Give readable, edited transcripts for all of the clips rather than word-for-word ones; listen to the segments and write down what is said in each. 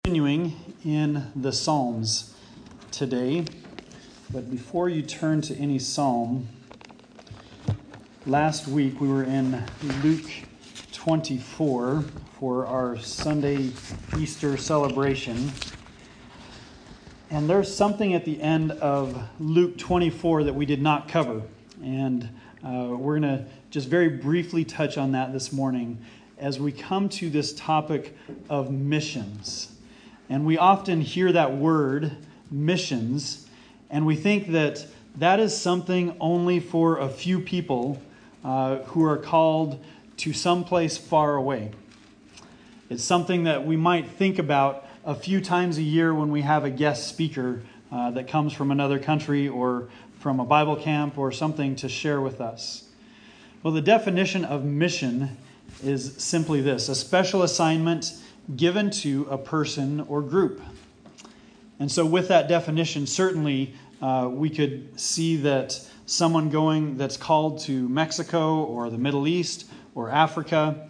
Continuing in the Psalms today, but before you turn to any psalm, last week we were in Luke 24 for our Sunday Easter celebration, and there's something at the end of Luke 24 that we did not cover, and we're going to just very briefly touch on that this morning as we come to this topic of missions. And we often hear that word, missions, and we think that that is something only for a few people who are called to someplace far away. It's something that we might think about a few times a year when we have a guest speaker that comes from another country or from a Bible camp or something to share with us. Well, the definition of mission is simply this: a special assignment given to a person or group. And so with that definition, certainly we could see that someone going that's called to Mexico or the Middle East or Africa,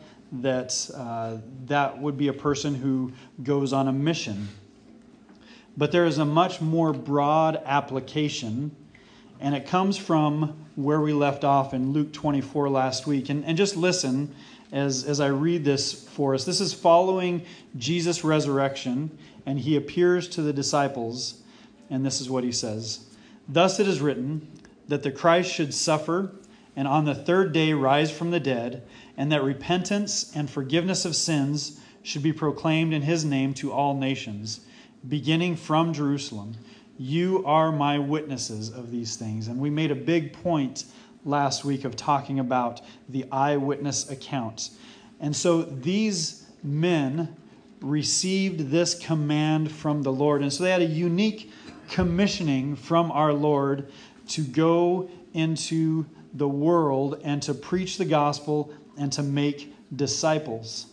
that would be a person who goes on a mission. But there is a much more broad application, and it comes from where we left off in Luke 24 last week. And just listen as I read this for us. This is following Jesus' resurrection, and he appears to the disciples, and this is what he says. "Thus it is written, that the Christ should suffer, and on the third day rise from the dead, and that repentance and forgiveness of sins should be proclaimed in his name to all nations, beginning from Jerusalem. You are my witnesses of these things." And we made a big point last week of talking about the eyewitness account. And so these men received this command from the Lord. And so they had a unique commissioning from our Lord to go into the world and to preach the gospel and to make disciples.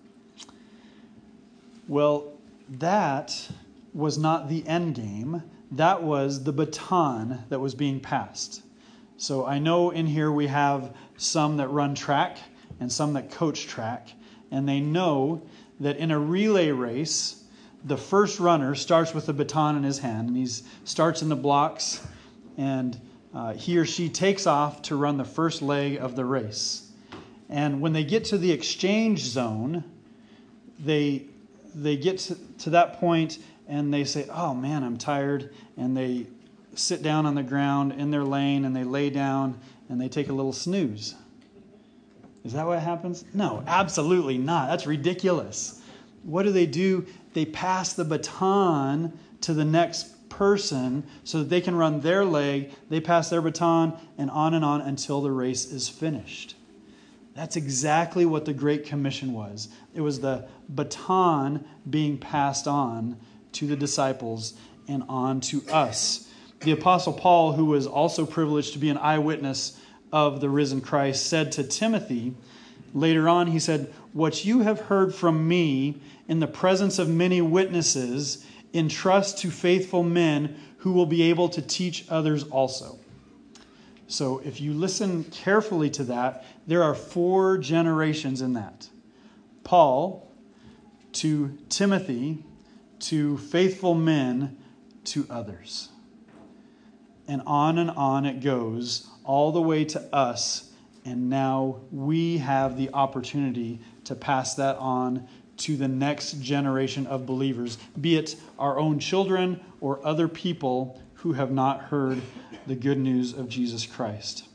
Well, that was not the end game. That was the baton that was being passed. So I know in here we have some that run track and some that coach track, and they know that in a relay race, the first runner starts with the baton in his hand, and he starts in the blocks, and he or she takes off to run the first leg of the race. And when they get to the exchange zone, they get to that point and they say, "Oh man, I'm tired," and they sit down on the ground in their lane and they lay down and they take a little snooze. Is that what happens? No, absolutely not. That's ridiculous. What do? They pass the baton to the next person so that they can run their leg. They pass their baton and on until the race is finished. That's exactly what the Great Commission was. It was the baton being passed on to the disciples and on to us. The Apostle Paul, who was also privileged to be an eyewitness of the risen Christ, said to Timothy, later on, he said, "What you have heard from me in the presence of many witnesses, entrust to faithful men who will be able to teach others also." So if you listen carefully to that, there are 4 generations in that. Paul to Timothy to faithful men to others. And on it goes, all the way to us. And now we have the opportunity to pass that on to the next generation of believers, be it our own children or other people who have not heard the good news of Jesus Christ.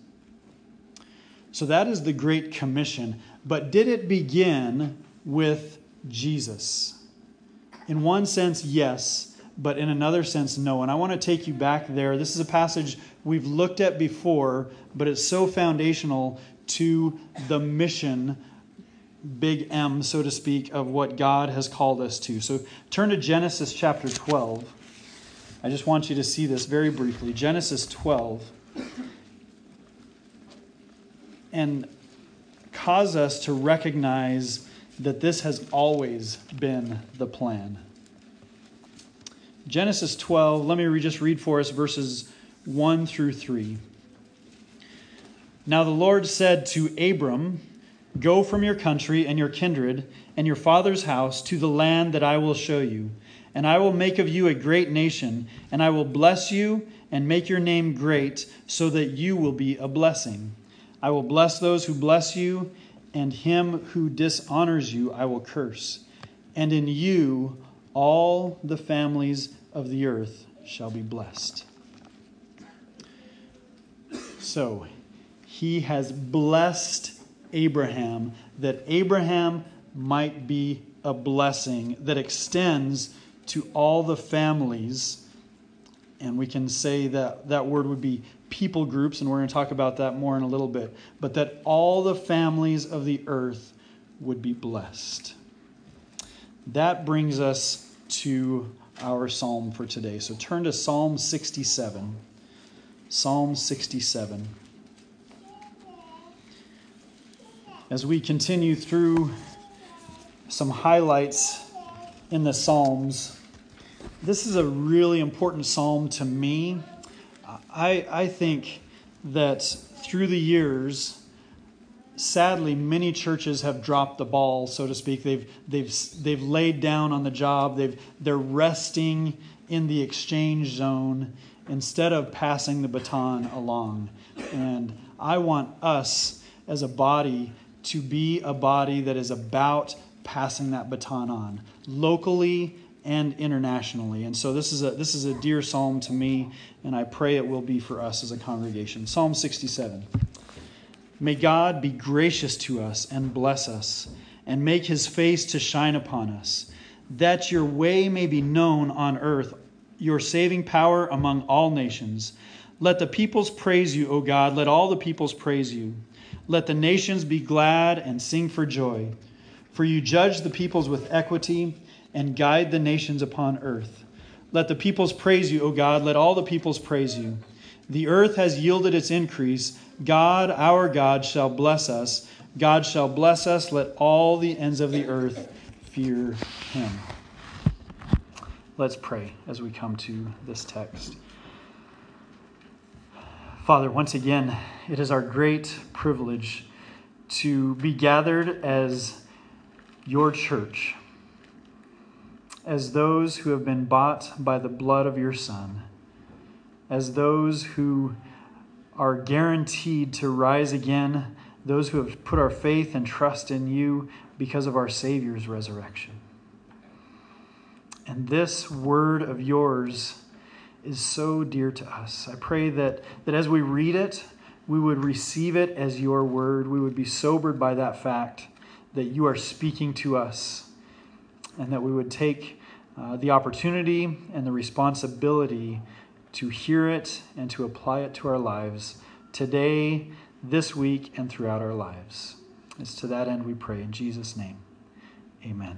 So that is the Great Commission. But did it begin with Jesus? In one sense, yes. But in another sense, no. And I want to take you back there. This is a passage we've looked at before, but it's so foundational to the mission, big M, so to speak, of what God has called us to. So turn to Genesis chapter 12. I just want you to see this very briefly. Genesis 12. And cause us to recognize that this has always been the plan. Genesis 12, let me just read for us verses 1 through 3. "Now the Lord said to Abram, 'Go from your country and your kindred and your father's house to the land that I will show you. And I will make of you a great nation, and I will bless you and make your name great, so that you will be a blessing. I will bless those who bless you, and him who dishonors you I will curse. And in you all the families of the earth shall be blessed. So, he has blessed Abraham, that Abraham might be a blessing that extends to all the families. And we can say that that word would be people groups, and we're going to talk about that more in a little bit. But that all the families of the earth would be blessed. That brings us to our psalm for today. So turn to Psalm 67. Psalm 67. As we continue through some highlights in the Psalms, this is a really important psalm to me. I think that through the years, sadly, many churches have dropped the ball, so to speak. They've laid down on the job. They're resting in the exchange zone instead of passing the baton along. And I want us as a body to be a body that is about passing that baton on, locally and internationally. And so this is a dear psalm to me, and I pray it will be for us as a congregation. Psalm 67. May God be gracious to us and bless us, and make his face to shine upon us, that your way may be known on earth, your saving power among all nations. Let the peoples praise you, O God. Let all the peoples praise you. Let the nations be glad and sing for joy. For you judge the peoples with equity and guide the nations upon earth. Let the peoples praise you, O God. Let all the peoples praise you. The earth has yielded its increase. God, our God, shall bless us. God shall bless us. Let all the ends of the earth fear him. Let's pray as we come to this text. Father, once again, it is our great privilege to be gathered as your church, as those who have been bought by the blood of your Son, as those who are guaranteed to rise again, those who have put our faith and trust in you because of our Savior's resurrection. And this word of yours is so dear to us. I pray that as we read it, we would receive it as your word. We would be sobered by that fact that you are speaking to us, and that we would take the opportunity and the responsibility to hear it and to apply it to our lives today, this week, and throughout our lives. It's to that end we pray in Jesus' name. Amen.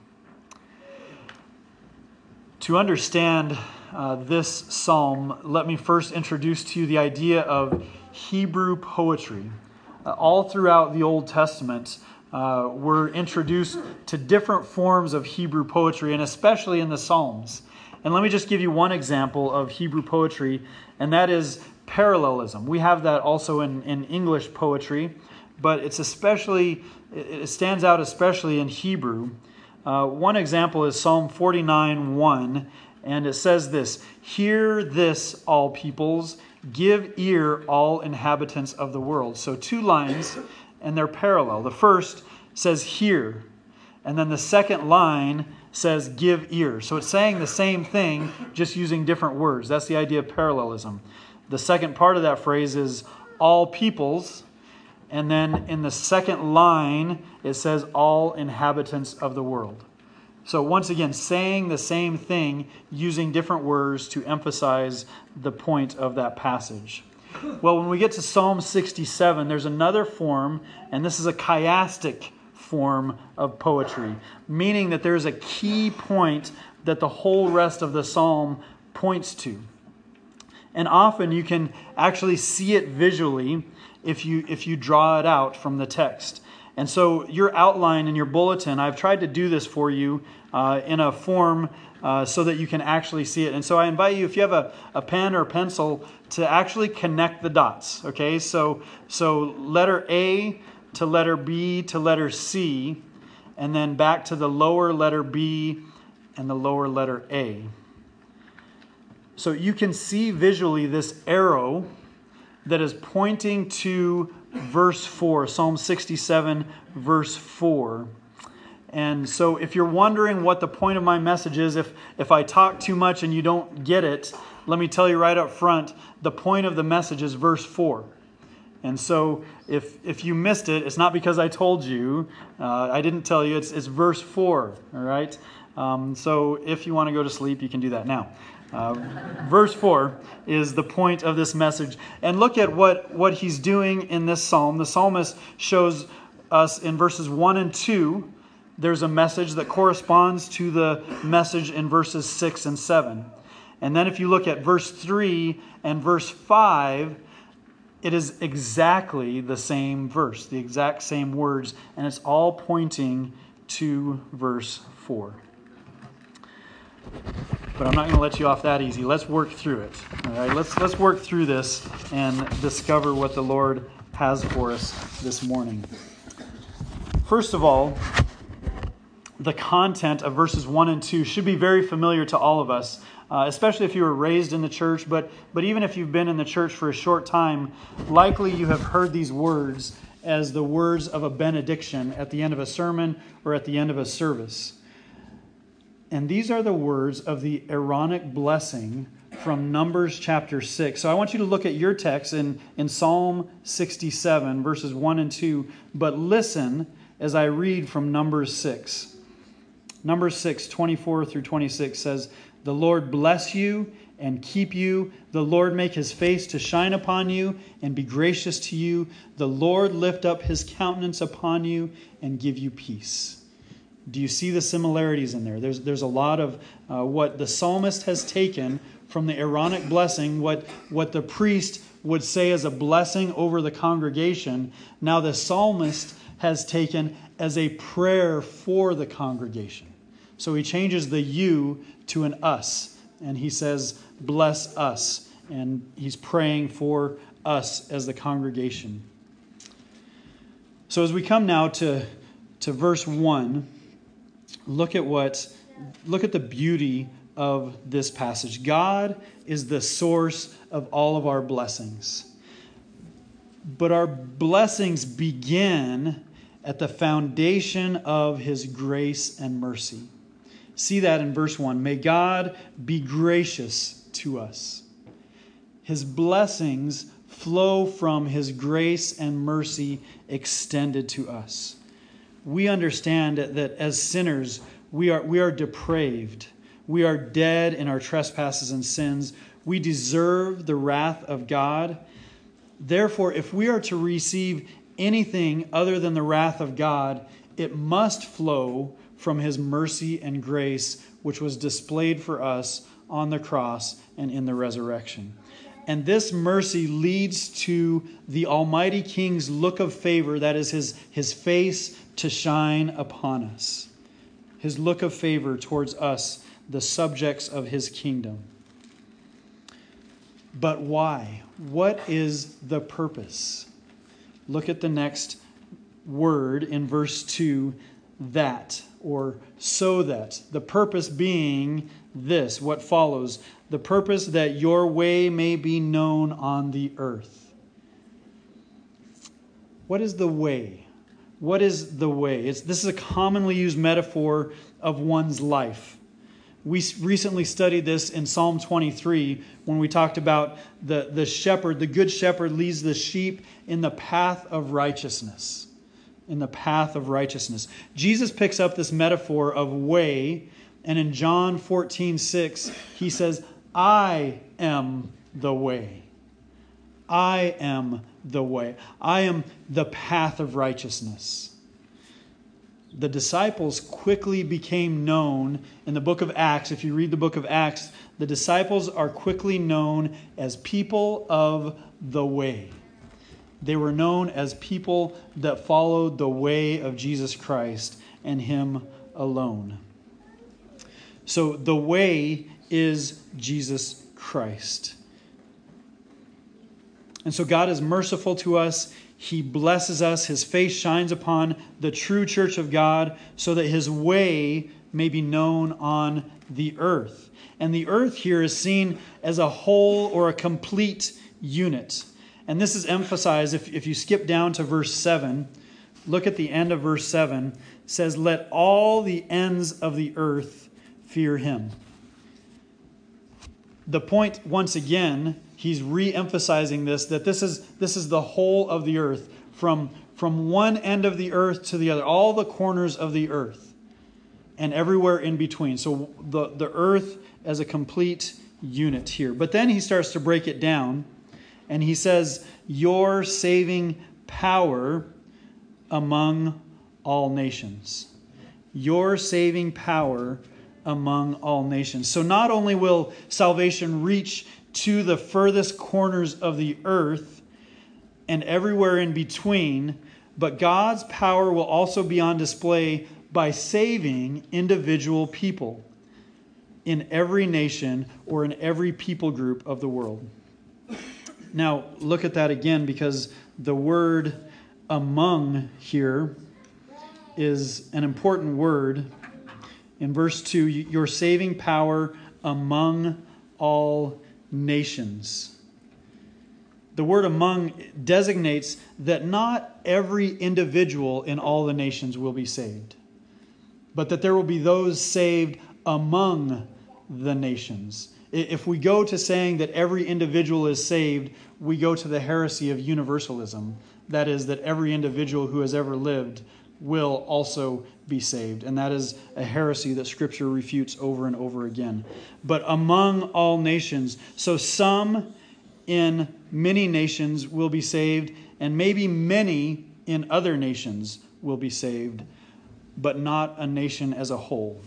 To understand this psalm, let me first introduce to you the idea of Hebrew poetry. All throughout the Old Testament, we're introduced to different forms of Hebrew poetry, and especially in the Psalms. And let me just give you one example of Hebrew poetry, and that is parallelism. We have that also in English poetry, but it stands out especially in Hebrew. One example is Psalm 49:1, and it says this: "Hear this, all peoples, give ear, all inhabitants of the world." So 2 lines, and they're parallel. The first says hear, and then the second line says give ear. So it's saying the same thing, just using different words. That's the idea of parallelism. The second part of that phrase is all peoples, and then in the second line, it says all inhabitants of the world. So once again, saying the same thing, using different words to emphasize the point of that passage. Well, when we get to Psalm 67, there's another form, and this is a chiastic form of poetry, meaning that there's a key point that the whole rest of the psalm points to. And often you can actually see it visually if you draw it out from the text. And so your outline in your bulletin, I've tried to do this for you in a form so that you can actually see it. And so I invite you, if you have a pen or a pencil, to actually connect the dots. Okay, so letter A to letter B to letter C, and then back to the lower letter B and the lower letter A. So you can see visually this arrow that is pointing to verse 4, Psalm 67, verse 4. And so if you're wondering what the point of my message is, if I talk too much and you don't get it, let me tell you right up front, the point of the message is verse 4. And so if you missed it, it's not because I told you. I didn't tell you. It's verse 4, all right? So if you want to go to sleep, you can do that now. Verse 4 is the point of this message. And look at what he's doing in this psalm. The psalmist shows us in verses 1 and 2, there's a message that corresponds to the message in verses 6 and 7. And then if you look at verse 3 and verse 5, it is exactly the same verse, the exact same words, and it's all pointing to verse 4. But I'm not going to let you off that easy. Let's work through it. All right, let's work through this and discover what the Lord has for us this morning. First of all, the content of verses 1 and 2 should be very familiar to all of us, especially if you were raised in the church, but even if you've been in the church for a short time, likely you have heard these words as the words of a benediction at the end of a sermon or at the end of a service. And these are the words of the Aaronic blessing from Numbers chapter 6. So I want you to look at your text in Psalm 67, verses 1 and 2, but listen as I read from Numbers 6. Numbers 6, 24 through 26 says, "The Lord bless you and keep you. The Lord make his face to shine upon you and be gracious to you. The Lord lift up his countenance upon you and give you peace." Do you see the similarities in there? There's a lot of what the psalmist has taken from the Aaronic blessing, what the priest would say as a blessing over the congregation. Now the psalmist has taken as a prayer for the congregation. So he changes the you to an us. And he says, bless us. And he's praying for us as the congregation. So as we come now to verse 1, look at the beauty of this passage. God is the source of all of our blessings. But our blessings begin at the foundation of his grace and mercy. See that in verse 1. May God be gracious to us. His blessings flow from his grace and mercy extended to us. We understand that as sinners, we are depraved. We are dead in our trespasses and sins. We deserve the wrath of God. Therefore, if we are to receive anything other than the wrath of God, it must flow from his mercy and grace, which was displayed for us on the cross and in the resurrection. And this mercy leads to the Almighty King's look of favor, that is his face to shine upon us. His look of favor towards us, the subjects of his kingdom. But why? What is the purpose? Look at the next word in verse 2, that, or so that. The purpose being this, what follows. The purpose that your way may be known on the earth. What is the way? What is the way? This is a commonly used metaphor of one's life. We recently studied this in Psalm 23 when we talked about the shepherd. The good shepherd leads the sheep in the path of righteousness. In the path of righteousness. Jesus picks up this metaphor of way, and in John 14:6, he says, I am the way. I am the way. I am the path of righteousness. The disciples quickly became known in the book of Acts. If you read the book of Acts, the disciples are quickly known as people of the way. They were known as people that followed the way of Jesus Christ and him alone. So the way is Jesus Christ. And so God is merciful to us. He blesses us. His face shines upon the true church of God so that his way may be known on the earth. And the earth here is seen as a whole or a complete unit. And this is emphasized if you skip down to verse 7. Look at the end of verse 7. It says, "Let all the ends of the earth fear him." The point, once again, he's re-emphasizing this, that this is the whole of the earth, from one end of the earth to the other, all the corners of the earth, and everywhere in between. So the earth as a complete unit here. But then he starts to break it down, and he says, "Your saving power among all nations." Your saving power among all nations. So not only will salvation reach to the furthest corners of the earth and everywhere in between, but God's power will also be on display by saving individual people in every nation or in every people group of the world. Now, look at that again, because the word "among" here is an important word. In verse 2, your saving power among all nations. The word "among" designates that not every individual in all the nations will be saved, but that there will be those saved among the nations. If we go to saying that every individual is saved, we go to the heresy of universalism. That is, that every individual who has ever lived will also be saved. And that is a heresy that Scripture refutes over and over again. But among all nations, so some in many nations will be saved, and maybe many in other nations will be saved, but not a nation as a whole.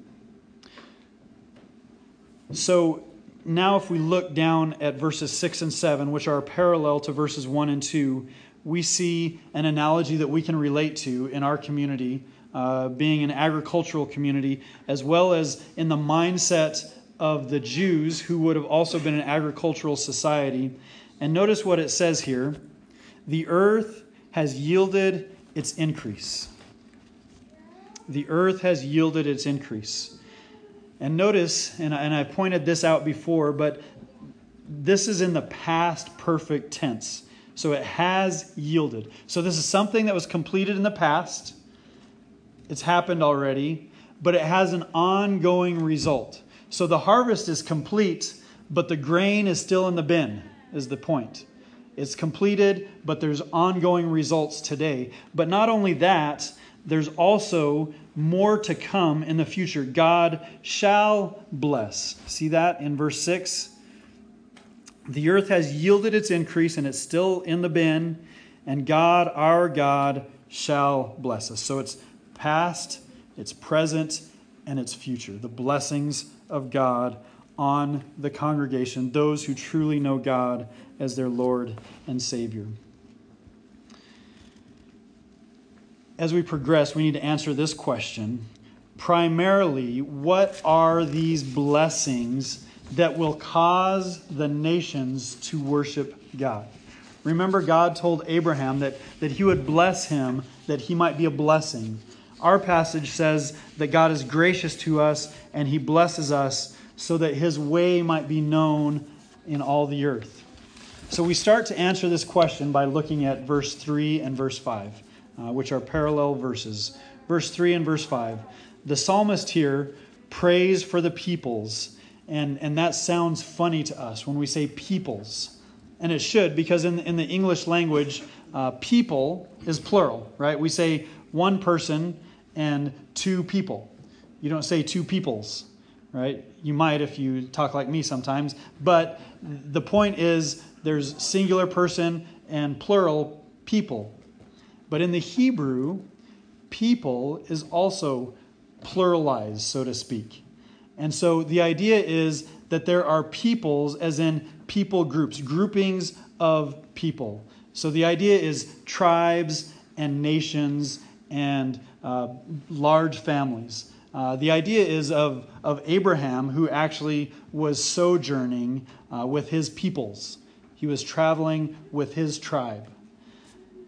So now if we look down at verses 6 and 7, which are parallel to verses 1 and 2, we see an analogy that we can relate to in our community, being an agricultural community, as well as in the mindset of the Jews who would have also been an agricultural society. And notice what it says here. The earth has yielded its increase. The earth has yielded its increase. And notice, and I pointed this out before, but this is in the past perfect tense. So it has yielded. So this is something that was completed in the past. It's happened already, but it has an ongoing result. So the harvest is complete, but the grain is still in the bin, is the point. It's completed, but there's ongoing results today. But not only that, there's also more to come in the future. God shall bless. See that in verse 6? The earth has yielded its increase, and it's still in the bin, and God, our God, shall bless us. So it's past, it's present, and it's future. The blessings of God on the congregation, those who truly know God as their Lord and Savior. As we progress, we need to answer this question. Primarily, what are these blessings that will cause the nations to worship God? Remember, God told Abraham that he would bless him, that he might be a blessing. Our passage says that God is gracious to us and he blesses us so that his way might be known in all the earth. So we start to answer this question by looking at verse 3 and verse 5. Which are parallel verses. Verse 3 and verse 5. The psalmist here prays for the peoples, and that sounds funny to us when we say peoples. And it should, because in the English language, people is plural, right? We say one person and two people. You don't say two peoples, right? You might if you talk like me sometimes. But the point is there's singular person and plural people. But in the Hebrew, people is also pluralized, so to speak. And so the idea is that there are peoples, as in people groups, groupings of people. So the idea is tribes and nations and large families. The idea is of Abraham, who actually was sojourning with his peoples. He was traveling with his tribe.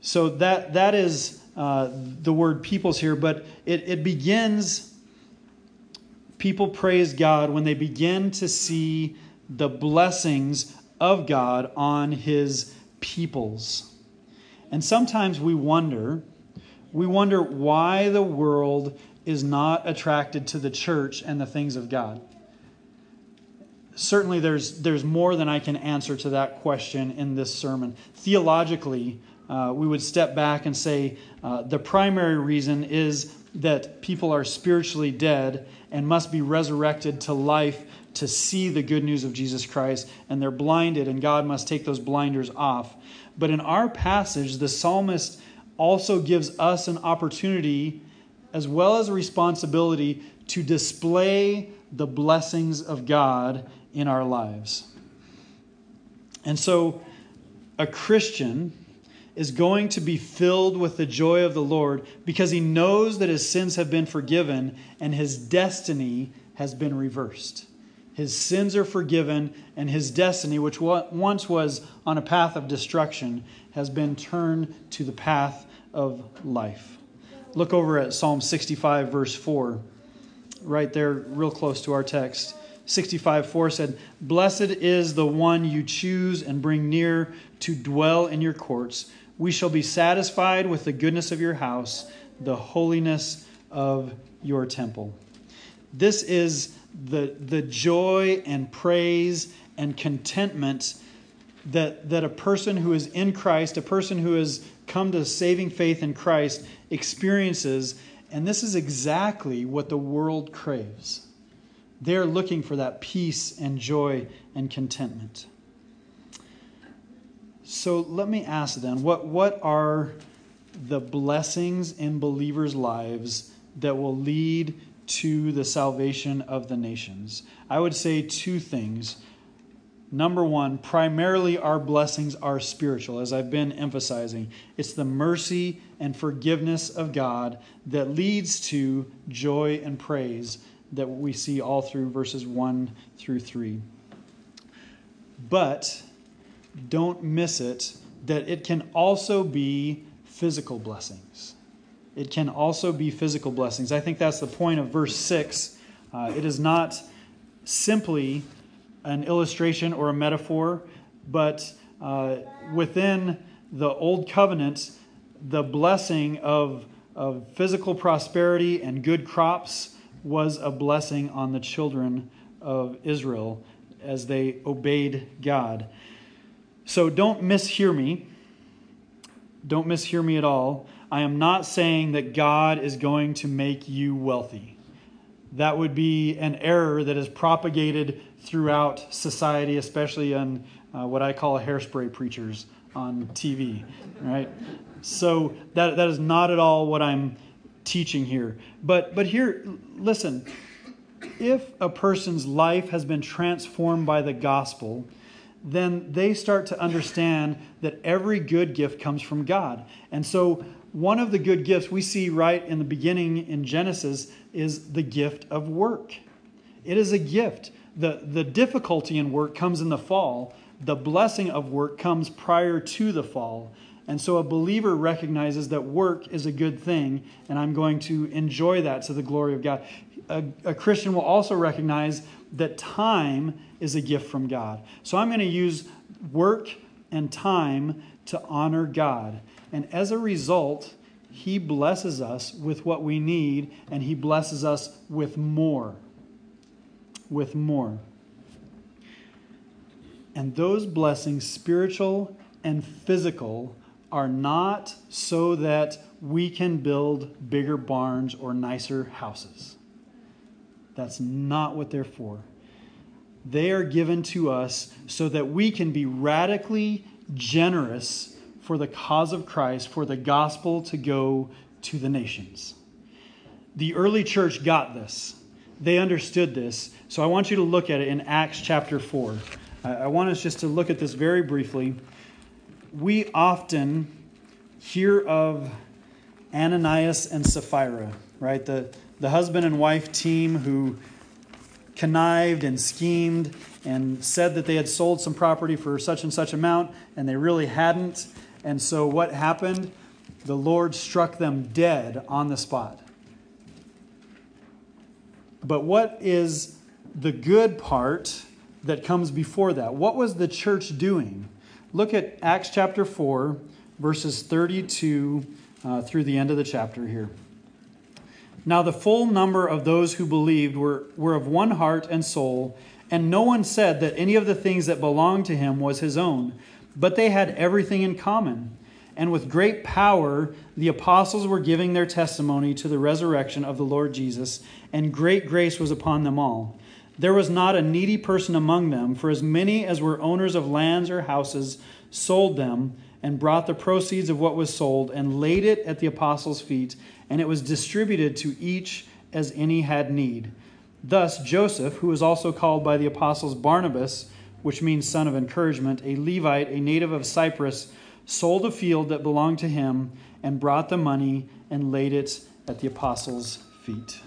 So that is the word peoples here, but it begins, people praise God when they begin to see the blessings of God on his peoples. And sometimes we wonder why the world is not attracted to the church and the things of God. Certainly there's more than I can answer to that question in this sermon. Theologically, we would step back and say the primary reason is that people are spiritually dead and must be resurrected to life to see the good news of Jesus Christ, and they're blinded, and God must take those blinders off. But in our passage, the psalmist also gives us an opportunity as well as a responsibility to display the blessings of God in our lives. And so a Christian is going to be filled with the joy of the Lord because he knows that his sins have been forgiven and his destiny has been reversed. His sins are forgiven and his destiny, which once was on a path of destruction, has been turned to the path of life. Look over at Psalm 65, verse 4, right there, real close to our text. 65:4 said, "Blessed is the one you choose and bring near to dwell in your courts. We shall be satisfied with the goodness of your house, the holiness of your temple." This is the joy and praise and contentment that a person who is in Christ, a person who has come to saving faith in Christ, experiences. And this is exactly what the world craves. They're looking for that peace and joy and contentment. So let me ask then, what are the blessings in believers' lives that will lead to the salvation of the nations? I would say two things. Number one, primarily our blessings are spiritual, as I've been emphasizing. It's the mercy and forgiveness of God that leads to joy and praise that we see all through verses 1 through 3. But don't miss it, that it can also be physical blessings. It can also be physical blessings. I think that's the point of verse 6. It is not simply an illustration or a metaphor, but within the Old Covenant, the blessing of physical prosperity and good crops was a blessing on the children of Israel as they obeyed God. So don't mishear me. Don't mishear me at all. I am not saying that God is going to make you wealthy. That would be an error that is propagated throughout society, especially on what I call hairspray preachers on TV, right? So that is not at all what I'm teaching here. But here, listen, if a person's life has been transformed by the gospel, then they start to understand that every good gift comes from God. And so one of the good gifts we see right in the beginning in Genesis is the gift of work. It is a gift. The difficulty in work comes in the fall. The blessing of work comes prior to the fall. And so a believer recognizes that work is a good thing, and I'm going to enjoy that to the glory of God. A Christian will also recognize that time is a gift from God. So I'm going to use work and time to honor God. And as a result, He blesses us with what we need, and He blesses us with more. With more. And those blessings, spiritual and physical, are not so that we can build bigger barns or nicer houses. That's not what they're for. They are given to us so that we can be radically generous for the cause of Christ, for the gospel to go to the nations. The early church got this. They understood this. So I want you to look at it in Acts chapter 4. I want us just to look at this very briefly. We often hear of Ananias and Sapphira, right? The husband and wife team who connived and schemed and said that they had sold some property for such and such amount, and they really hadn't. And so what happened? The Lord struck them dead on the spot. But what is the good part that comes before that? What was the church doing? Look at Acts chapter 4, verses 32 through the end of the chapter here. Now the full number of those who believed were of one heart and soul, and no one said that any of the things that belonged to him was his own, but they had everything in common. And with great power the apostles were giving their testimony to the resurrection of the Lord Jesus, and great grace was upon them all. There was not a needy person among them, for as many as were owners of lands or houses sold them, and brought the proceeds of what was sold, and laid it at the apostles' feet, and it was distributed to each as any had need. Thus Joseph, who was also called by the apostles Barnabas, which means son of encouragement, a Levite, a native of Cyprus, sold a field that belonged to him, and brought the money and laid it at the apostles' feet.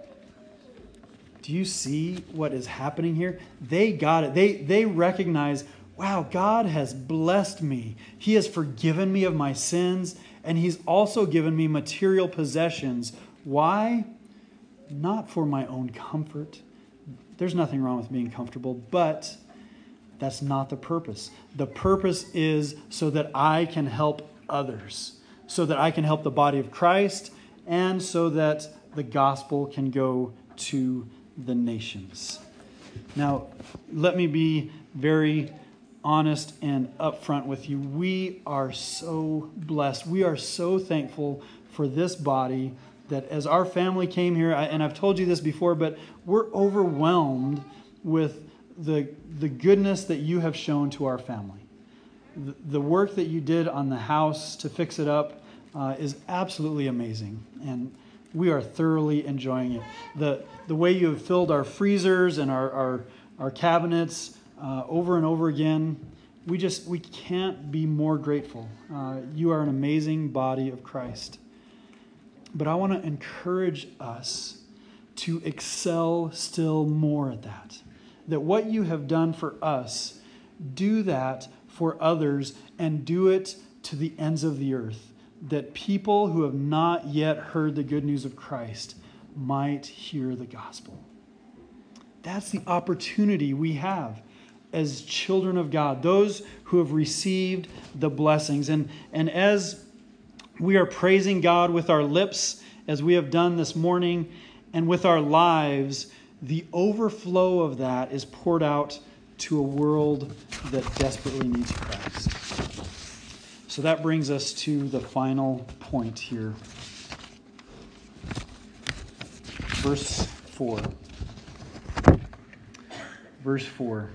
Do you see what is happening here? They got it. They recognize, wow, God has blessed me. He has forgiven me of my sins, and He's also given me material possessions. Why? Not for my own comfort. There's nothing wrong with being comfortable, but that's not the purpose. The purpose is so that I can help others, so that I can help the body of Christ, and so that the gospel can go to the nations. Now, let me be very honest and upfront with you. We are so blessed. We are so thankful for this body that as our family came here, and I've told you this before, but we're overwhelmed with the goodness that you have shown to our family. The work that you did on the house to fix it up is absolutely amazing, and we are thoroughly enjoying it. The way you have filled our freezers and our cabinets over and over again, we can't be more grateful. You are an amazing body of Christ. But I want to encourage us to excel still more at that. That what you have done for us, do that for others, and do it to the ends of the earth. That people who have not yet heard the good news of Christ might hear the gospel. That's the opportunity we have as children of God, those who have received the blessings. And as we are praising God with our lips, as we have done this morning, and with our lives, the overflow of that is poured out to a world that desperately needs Christ. So that brings us to the final point here. Verse 4. Verse 4.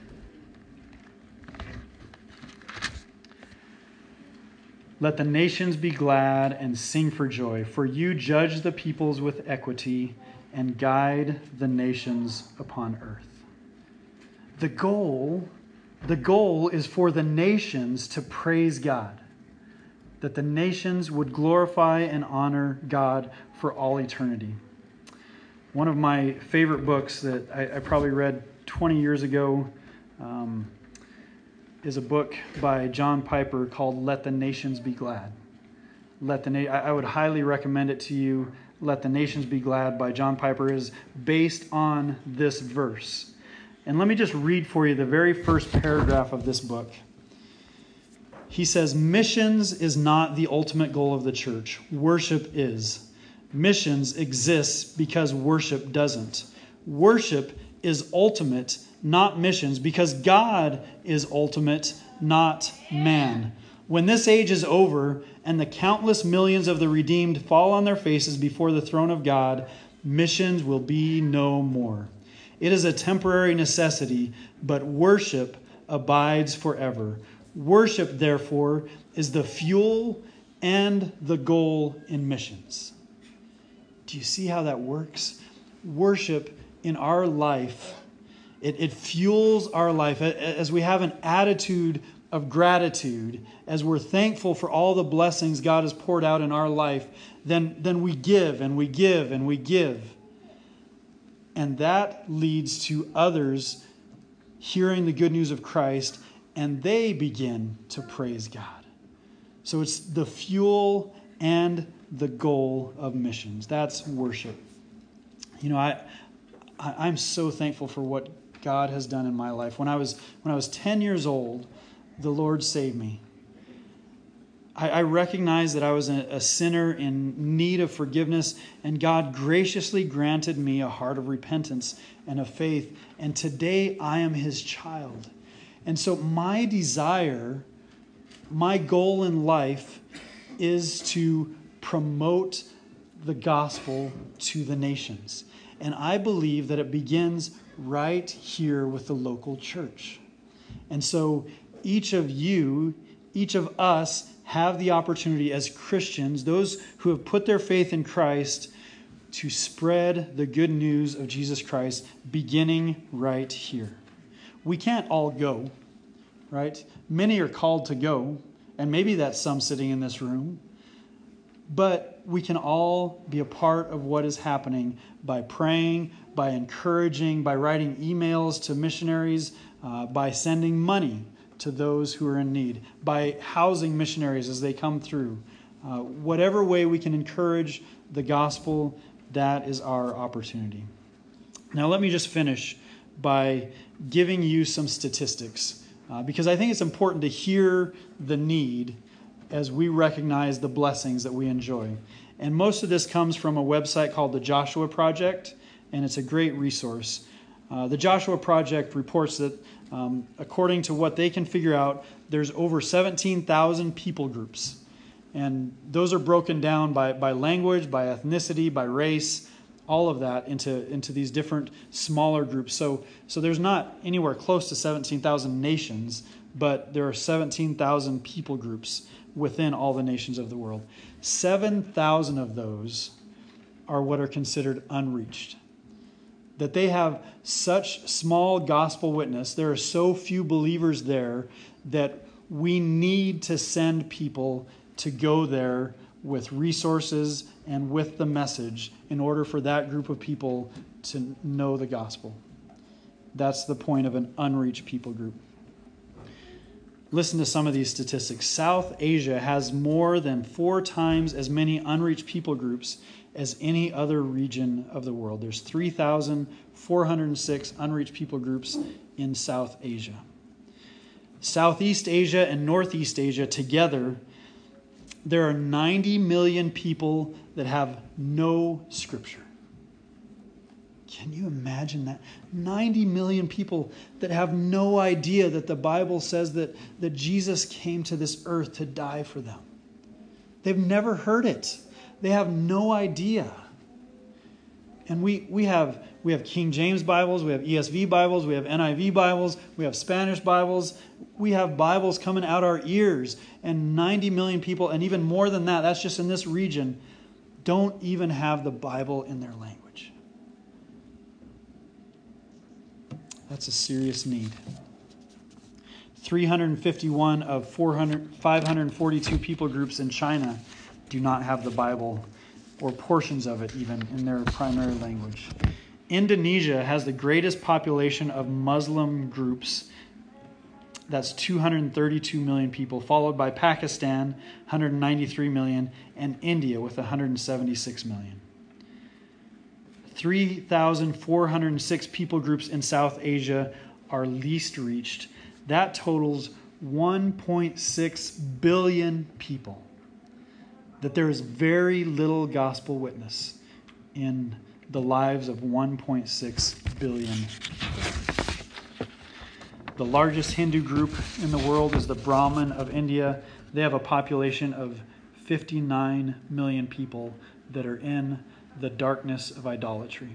Let the nations be glad and sing for joy, for you judge the peoples with equity and guide the nations upon earth. The goal is for the nations to praise God, that the nations would glorify and honor God for all eternity. One of my favorite books that I probably read 20 years ago is a book by John Piper called Let the Nations Be Glad. I would highly recommend it to you. Let the Nations Be Glad by John Piper is based on this verse. And let me just read for you the very first paragraph of this book. He says, missions is not the ultimate goal of the church. Worship is. Missions exists because worship doesn't. Worship is ultimate, not missions, because God is ultimate, not man. When this age is over and the countless millions of the redeemed fall on their faces before the throne of God, missions will be no more. It is a temporary necessity, but worship abides forever. Worship, therefore, is the fuel and the goal in missions. Do you see how that works? Worship in our life, it fuels our life. As we have an attitude of gratitude, as we're thankful for all the blessings God has poured out in our life, then we give and we give and we give. And that leads to others hearing the good news of Christ, and they begin to praise God. So it's the fuel and the goal of missions. That's worship. You know, I'm so thankful for what God has done in my life. When I was 10 years old, the Lord saved me. I recognized that I was a sinner in need of forgiveness, and God graciously granted me a heart of repentance and of faith. And today I am His child. And so my desire, my goal in life is to promote the gospel to the nations. And I believe that it begins right here with the local church. And so each of you, each of us, have the opportunity as Christians, those who have put their faith in Christ, to spread the good news of Jesus Christ beginning right here. We can't all go, right? Many are called to go, and maybe that's some sitting in this room. But we can all be a part of what is happening by praying, by encouraging, by writing emails to missionaries, by sending money to those who are in need, by housing missionaries as they come through. Whatever way we can encourage the gospel, that is our opportunity. Now let me just finish by giving you some statistics, because I think it's important to hear the need as we recognize the blessings that we enjoy. And most of this comes from a website called the Joshua Project, and it's a great resource. The Joshua Project reports that according to what they can figure out, there's over 17,000 people groups. And those are broken down by language, by ethnicity, by race, all of that into these different smaller groups. So there's not anywhere close to 17,000 nations, but there are 17,000 people groups within all the nations of the world. 7,000 of those are what are considered unreached. That they have such small gospel witness, there are so few believers there that we need to send people to go there with resources and with the message in order for that group of people to know the gospel. That's the point of an unreached people group. Listen to some of these statistics. South Asia has more than 4 times as many unreached people groups as any other region of the world. There's 3,406 unreached people groups in South Asia. Southeast Asia and Northeast Asia together, there are 90 million people that have no scripture. Can you imagine that? 90 million people that have no idea that the Bible says that Jesus came to this earth to die for them. They've never heard it. They have no idea. And we have King James Bibles, we have ESV Bibles, we have NIV Bibles, we have Spanish Bibles. We have Bibles coming out our ears. And 90 million people, and even more than that, that's just in this region, don't even have the Bible in their language. That's a serious need. 351 of 542 people groups in China do not have the Bible or portions of it even in their primary language. Indonesia has the greatest population of Muslim groups. That's 232 million people, followed by Pakistan, 193 million, and India with 176 million. 3,406 people groups in South Asia are least reached. That totals 1.6 billion people. That there is very little gospel witness in the lives of 1.6 billion people. The largest Hindu group in the world is the Brahmin of India. They have a population of 59 million people that are in the darkness of idolatry.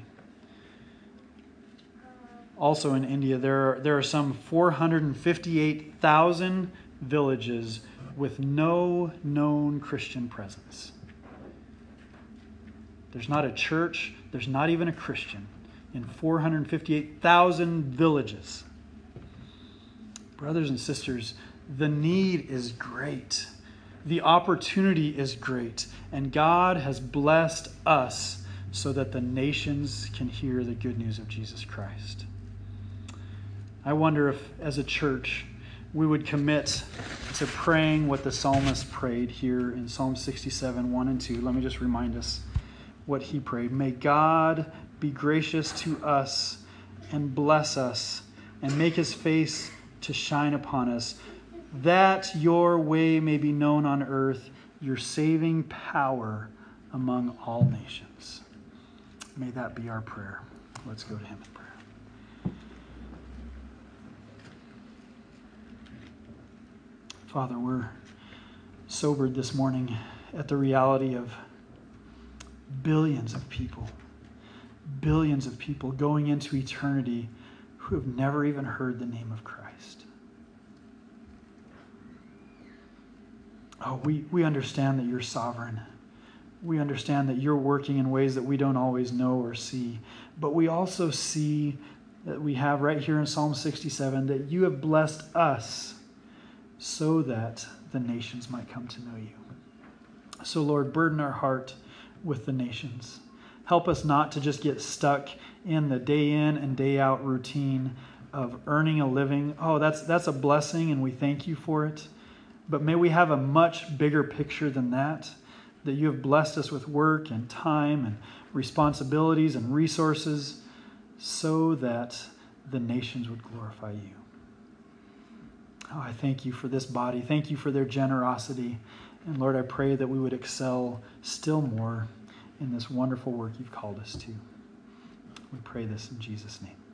Also in India, there are some 458,000 villages with no known Christian presence. There's not a church, there's not even a Christian in 458,000 villages. Brothers and sisters, the need is great. The opportunity is great. And God has blessed us so that the nations can hear the good news of Jesus Christ. I wonder if, as a church, we would commit to praying what the psalmist prayed here in Psalm 67, 1 and 2. Let me just remind us what he prayed. May God be gracious to us and bless us and make his face to shine upon us, that your way may be known on earth, your saving power among all nations. May that be our prayer. Let's go to him in prayer. Father, we're sobered this morning at the reality of billions of people going into eternity who have never even heard the name of Christ. Oh, we understand that you're sovereign. We understand that you're working in ways that we don't always know or see. But we also see that we have right here in Psalm 67 that you have blessed us so that the nations might come to know you. So, Lord, burden our heart with the nations. Help us not to just get stuck in the day in and day out routine of earning a living. Oh, that's a blessing, and we thank you for it. But may we have a much bigger picture than that you have blessed us with work and time and responsibilities and resources so that the nations would glorify you. Oh, I thank you for this body. Thank you for their generosity. And Lord, I pray that we would excel still more in this wonderful work you've called us to. We pray this in Jesus' name.